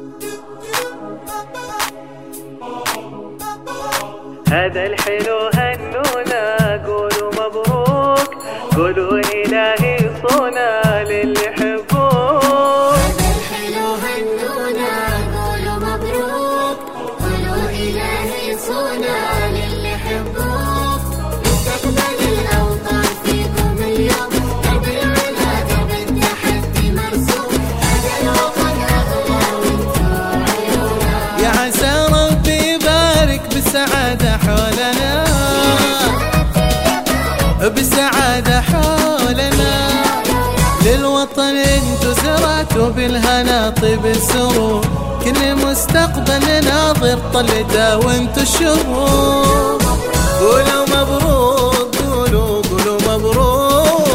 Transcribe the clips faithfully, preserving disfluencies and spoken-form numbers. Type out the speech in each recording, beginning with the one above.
هذا الحلو هنونا، قولوا مبروك، قولوا إلهي صونا للي يحبوك. هذا الحلو هنونا، قولوا مبروك، قولوا إلهي صونا للي يحبوك. مستقبل الأوطان فيكم اليوم، درب العلا درب التحدي مرسوم. هذا الوطن أغلى وانتو عيونا، يا عسى ربي يبارك بالسعادة حولنا، بالسعادة حولنا. للوطن انتو زرعتوا بالهنا طيب السرور، كل مستقبل ناظر طلته وانتو الشهور. قولوا مبروك، قولوا قولوا مبروك.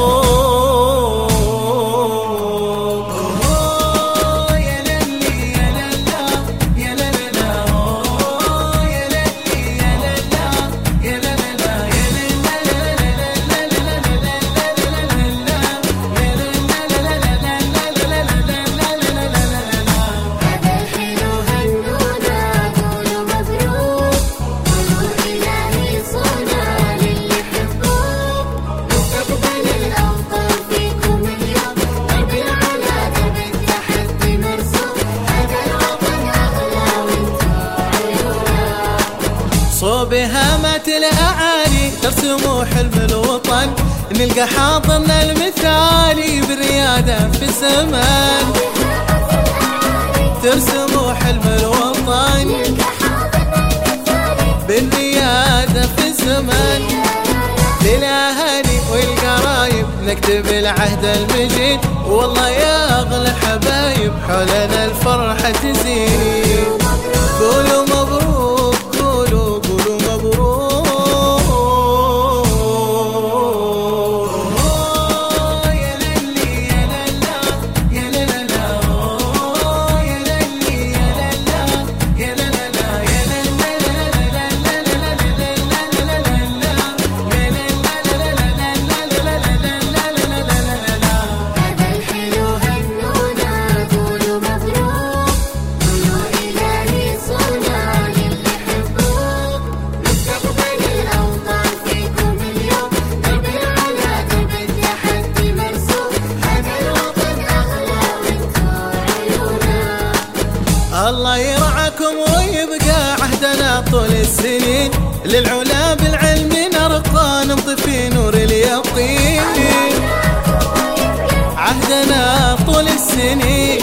صوب هامات الأعالي ترسموا حلم الوطن، نلقى حاضرنا المثالي بالريادة في زمان. ترسموا حلم الوطن بالريادة في زمان. للأهالي والقرايب نكتب العهد المجيد، والله يا أغلى الحبايب حولنا الفرحة تزيد. قولوا مبروك، قولوا قولوا مبروك. يا للي يا للا يا للا، يا للي يا للا يا للا يا هذا الحلو هنونا، قولوا مبروك، قولوا إلهي صونا للي يحبوك. مستقبل الأوطان فيكم اليوم، درب العلا درب التحدي مرسوم. هذا الوطن أغلى وانتو عيونا، الله يرعاكم ويبقى عهدنا طول السنين. للعلا بالعلم نرقى نمضي في نور اليقين. عهدنا طول السنين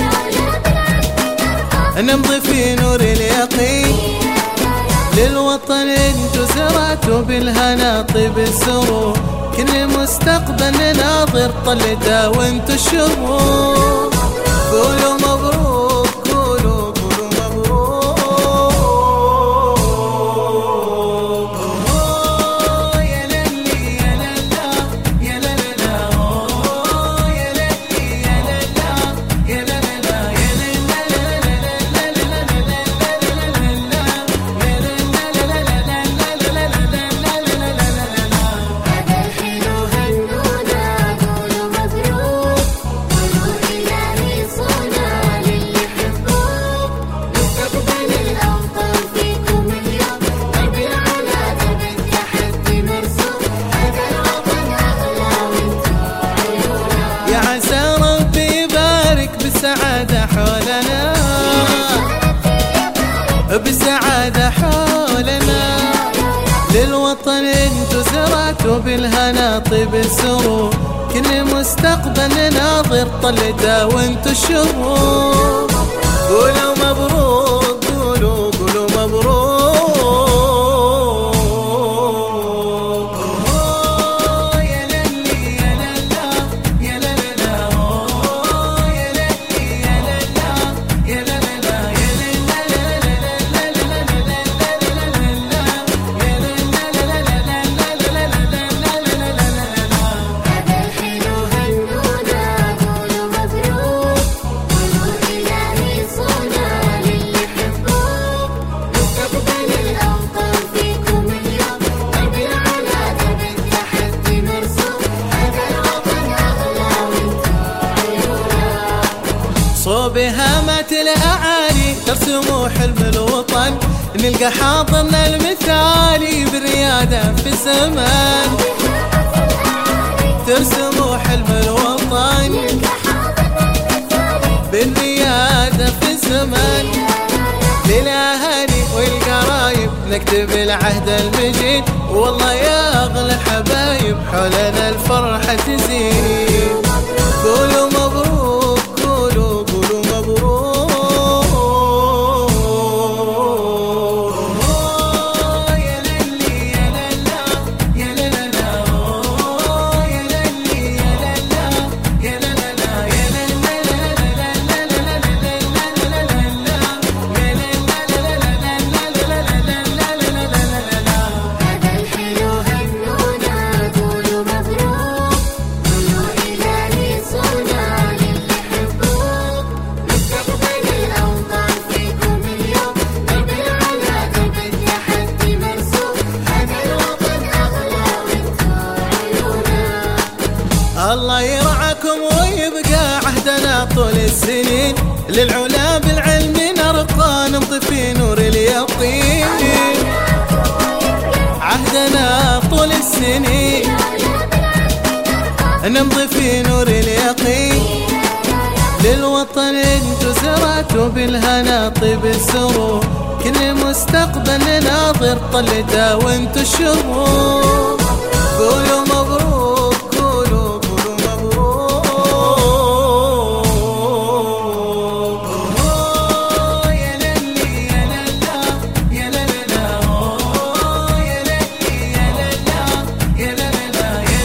نمضي في نور اليقين. للوطن انتو زرعتوا بالهنا طيب السرور، كل مستقبل ناظر طلته وانتو الشهور. قولوا مبروك، قولوا قولوا مبروك. يا للي يا للا يا للا، يا للي يا للا يا للا يا هذا الحلو هنونا، قولوا مبروك، قولوا إلهي صونا للي يحبوك. مستقبل الأوطان فيكم اليوم، درب العلا درب التحدي مرسوم. هذا الوطن أغلى وانتو عيونا، يا عسى ربي يبارك بالسعادة حولنا، بالسعادة حولنا. للوطن انتو زرعتوا بالهنا طيب السرور، كل مستقبل ناظر طلته وانتو الشهور. قولوا مبروك، قولوا قولوا مبروك. يا للي يا للا يا للا، يا للي يا للا يا للا يا هذا الحلو هنونا، قولوا مبروك، قولوا إلهي صونا للي يحبوك. صوب هامات الأعالي ترسم حلم الوطن، نلقى حاضرنا المثالي بالريادة في الزمان. ترسم حلم الوطن بالريادة في الزمان. للأهالي والقرايب نكتب العهد المجيد، والله يا أغلى حبايب حولنا الفرحة تزيد. قولوا مبروك قولوا قولوا مبروك. يا للي يا للا يا للا يا للي يا للا يا للا يا الله يرعاكم ويبقى عهدنا طول السنين، للعلا بالعلم نرقى نمضي في نور اليقين. عهدنا طول السنين نمضي في نور اليقين. للوطن انتو زرعتوا بالهنا طيب السرور، كل مستقبل ناظر طلته وانتو الشهور. قولوا مبروك قولوا قولوا مبروك. يا للي يا للا يا للا يا للي يا للا يا للا يا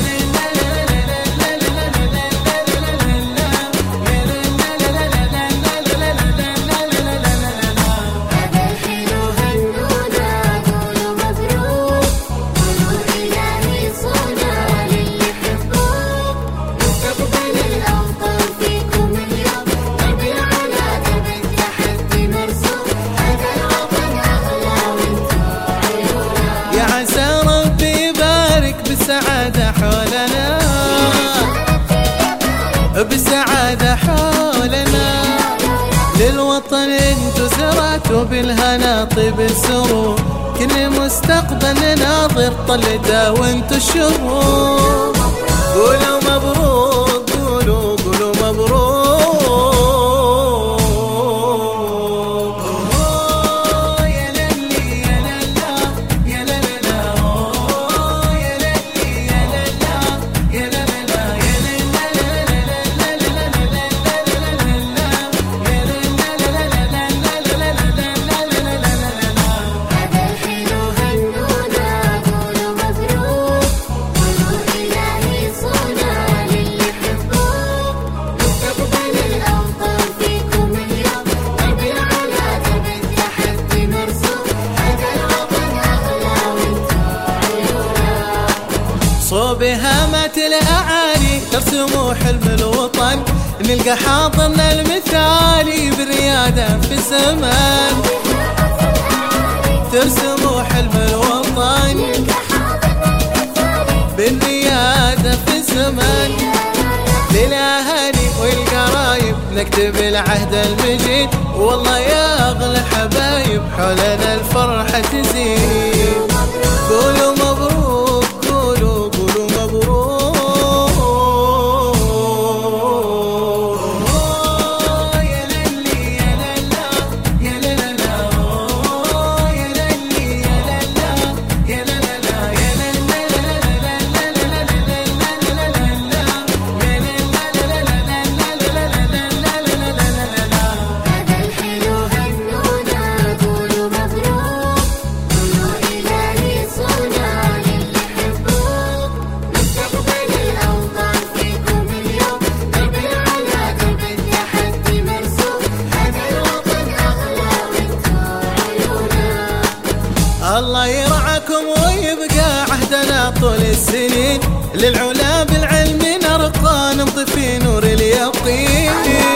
بالسعادة حولنا بالسعادة حولنا. للوطن انتو زرعتوا بالهنا طيب السرور، كل مستقبل ناظر طلته وانتو الشهور. قولوا مبروك قولوا قولوا مبروك. صوب هامات الأعالي ترسم حلم الوطن، نلقى حاضرنا المثالي بالريادة في الزمان. ترسم حلم الوطن بالريادة في الزمان. للأهالي والقرايب نكتب العهد المجيد، والله يا أغلى حبايب حولنا الفرحة تزيد. قولوا مبروك قولوا قولوا مبروك. يا للي يا للا يا للا يا للي يا للا يا للا يا الله يرعاكم ويبقى عهدنا طول السنين، للعلا بالعلم نرقى نمضي في نور اليقين.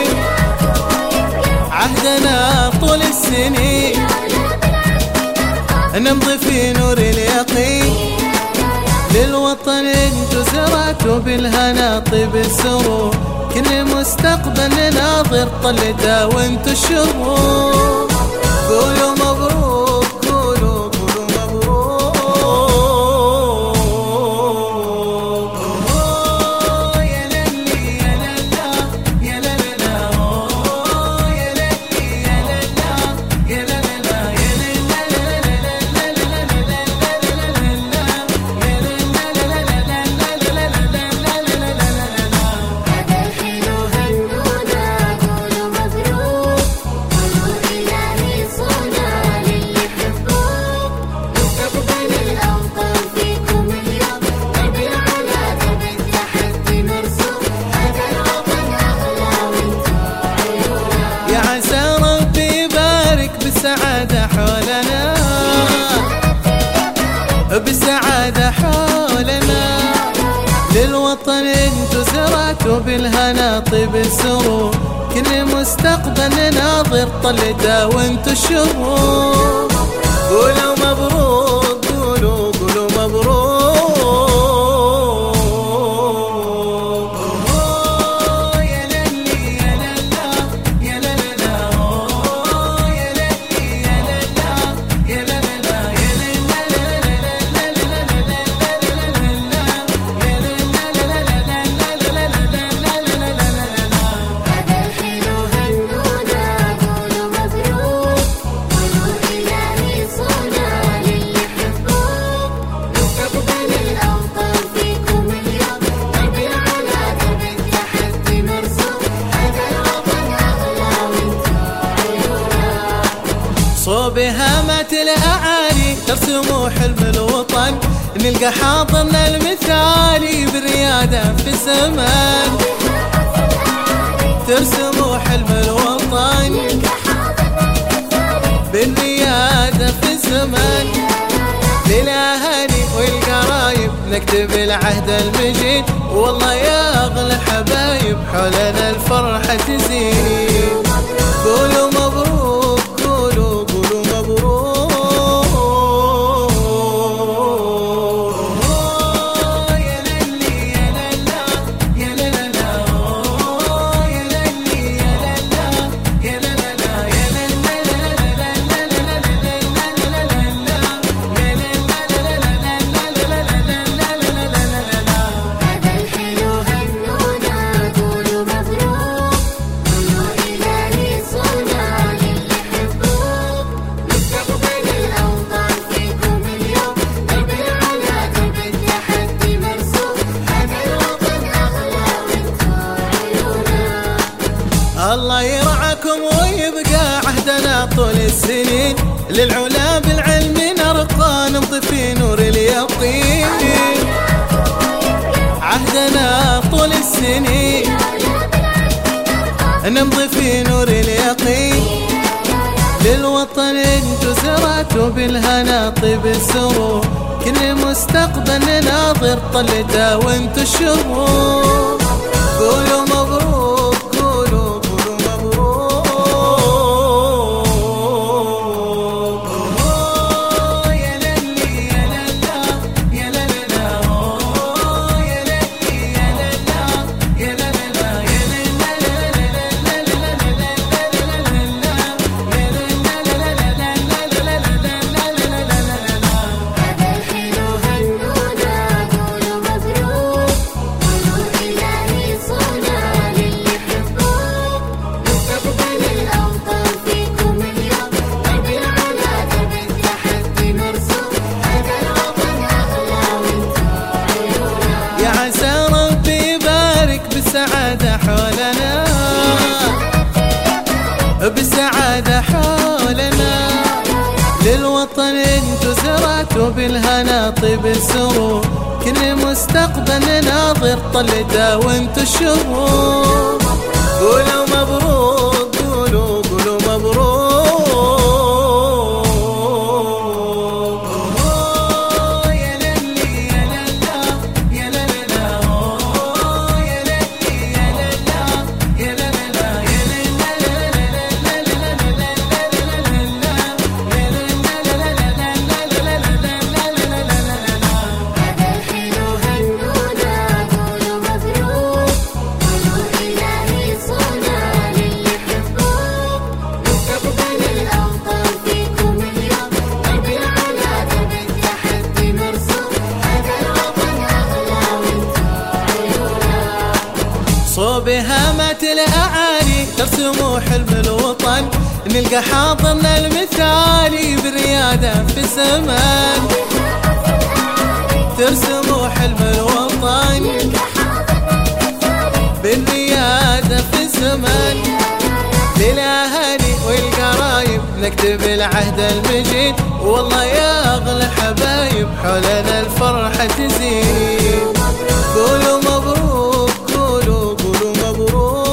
عهدنا طول السنين نمضي في نور اليقين. للوطن انتو زرعتوا بالهنا طيب السرور، كل مستقبل ناظر طلته وانتو الشرور. قولوا مبروك قولوا قولوا مبروك. أوه يا للي يا للا يا للا أوه يا للي يا للا يا للا يا للا هذا الحلو هنونا قولوا مبروك، قولوا إلهي صنع للي يحبوك. مستقبل الأوطان فيكم اليوم، درب العلا درب التحدي مرسوم. هذا الوطن أغلى وانتو عيونا. يا عسى ربي يبارك بالسعادة حولنا، بالسعادة حولنا. للوطن انتو زرعتوا بالهنا طيب السرور، كل مستقبل ناظر طلته وانتو الشرور. قولوا مبروك قولوا قولوا مبروك. أوه يا للي يا للا يا للا أوه يا للي يا للا يا للا يا هذا الحلو هنونا قولوا مبروك، قولوا إلهي صنع للي يحبوك. مستقبل الأوطان فيكم اليوم، درب العلا درب التحدي مرسوم. هذا الوطن أغلى وانتو عيونا. صوب هامات الأعالي ترسموا حلم الوطن، نلقى حاضرنا المثالي بالريادة في الزمان. ترسموا حلم الوطن بالريادة في الزمان. للأهالي والقرايب نكتب العهد المجيد، والله يا أغلى حبايب حولنا الفرحة تزيد. قولوا مبروك قولوا قولوا مبروك. أوه يا للي يا للا يا للا أوه يا للي يا للا يا للا يا هذا الحلو هنونا قولوا مبروك، قولوا إلهي صنع للي يحبوك. مستقبل الأوطان فيكم اليوم، درب العلا درب التحدي مرسوم. هذا الوطن أغلى وانتو عيونا. الله يرعاكم ويبقى عهدنا طول السنين، للعلا بالعلم نرقى نمضي في نور اليقين. عهدنا طول السنين نمضي في نور اليقين. للوطن انتو زرعتوا بالهنا طيب السرور، كل مستقبل ناظر طلته وانتو الشرور. قولوا مبروك قولوا قولوا مبروك. أوه يا للي يا للا يا للا أوه يا للي يا للا يا للا يا هذا الحلو هنونا قولوا مبروك، قولوا إلهي صنع للي يحبوك. مستقبل الأوطان فيكم اليوم، درب العلا درب التحدي مرسوم. هذا الوطن أغلى وانتو عيونا. يا عسى ربي يبارك بالسعادة حولنا، بالسعادة حولنا. للوطن انتو زرعتوا بالهنا طيب السرور، كل مستقبل ناظر طلته وانتو الشرور. قولوا مبروك قولوا قولوا مبروك. أوه يا للي يا للا يا للا أوه يا للي يا للا يا للا يا هذا الحلو حلم الوطن نلقى حاضرنا المثالي بالريادة في الزمن. ترسموا حلم الوطن بالريادة في الزمن. للأهالي والقرايب نكتب العهد المجيد، والله يا أغلى الحبايب حولنا الفرحة تزيد. قولوا مبروك قولوا قولوا مبروك.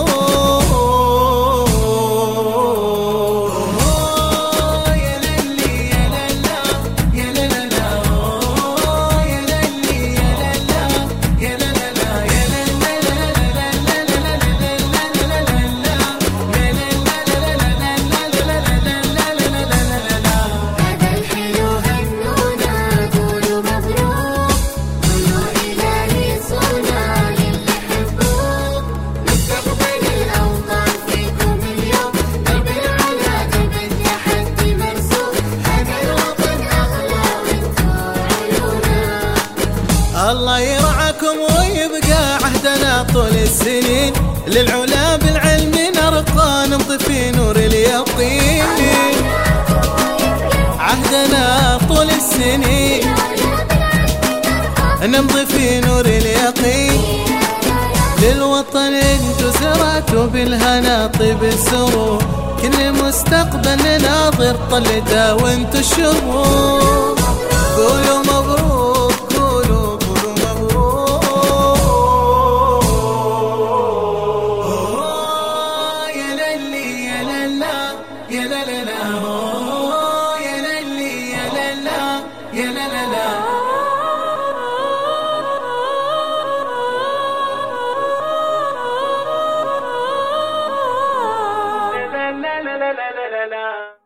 يا للي يا للا يا للا يا للي يا للا يا للا يا هذا الحلو هنونا قولوا مبروك. قولوا إلهي صونا للي يحبوك. مستقبل الأوطان فيكم اليوم درب العلا درب التحدي مرسوم. هذا الوطن أغلى وانتو عيونا. الله يرعاكم ويبقى عهدنا طول السنين، للعلا بالعلم نرقى نمضي في نور اليقين. عهدنا طول السنين نمضي في نور اليقين. للوطن انتو زرعتوا بالهنا طيب السرور، كل مستقبل ناظر طلته وانتو الشرور. قولوا مبروك قولوا قولوا مبروك. يا للي يا للا يا للا يا للي يا للا يا للا. لا لا لا لا لا لا لا.